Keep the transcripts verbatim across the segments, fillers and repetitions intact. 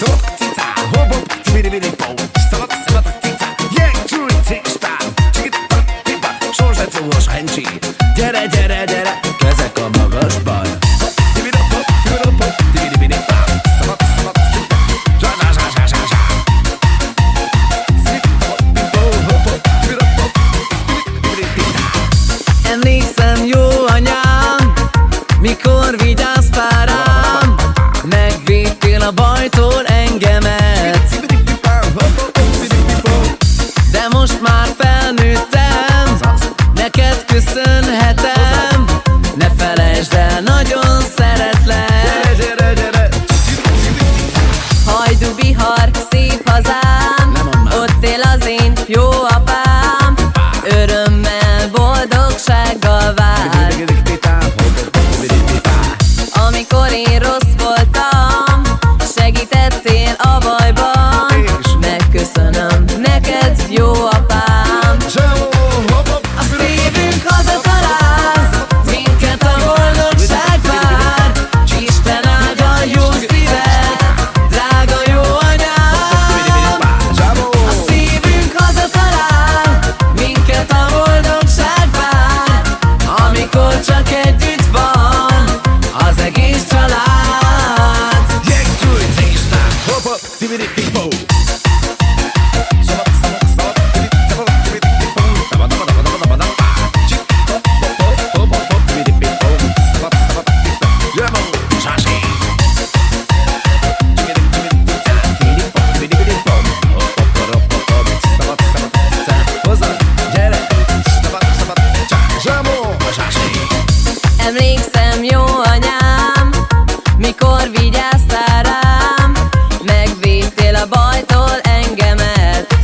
Gyere, gyere, gyere, kezek a magasban. Emlékszem, jó anyám, mikor vigyáztál rám, megvédtél a bajtól engemet. De most már felnőttem, neked köszönhetem. Ne felejtsd el, nagyon szeretlek. Hajdú Bihar, szép hazám, ott él az én jó apám. Örömmel, boldogsággal vár. Amikor én rossz voltam, segítettél a bajban. Megköszönöm neked, jó apám. A szívünk hazatalál, minket a boldogság vár. Isten áldja jó szívet, drága jó anyám. A szívünk hazatalál, minket a boldogság vár. Amikor csak együtt van az egész család. Emlékszem, jó anyám, mikor vigyáztál rám, megvédtél a bajtól engemet.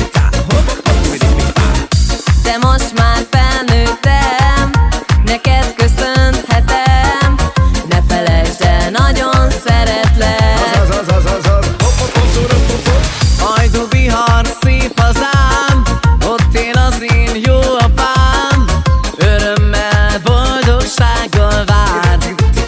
De most már felnőttem, neked köszönhetem. Ne felejtsd el, nagyon szeretlek. Hajdú Bihar, szép hazám, ott él az én jó apám. Örömmel, boldogsággal vár.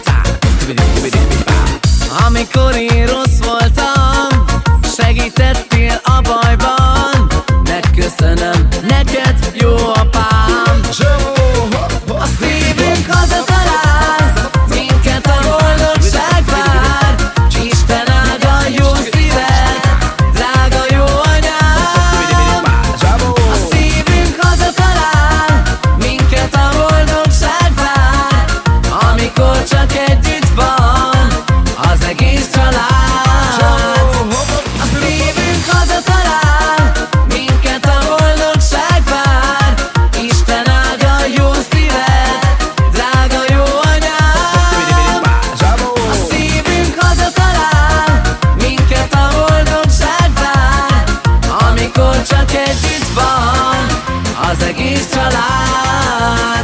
Amikor én rossz voltam, segítettél a bajban. Megköszönöm neked, jó apám. A szívünk hazatalál, minket a boldogság vár. Isten áldja jó szívet, drága jó anyám. A szívünk hazatalál, minket a boldogság vár. Amikor csak együtt van az egész család. A szívünk hazatalál, minket a boldogság vár. Isten áldja jó szívet, drága jó anyám. A szívünk hazatalál, minket a boldogság vár. Amikor csak együtt van az egész család.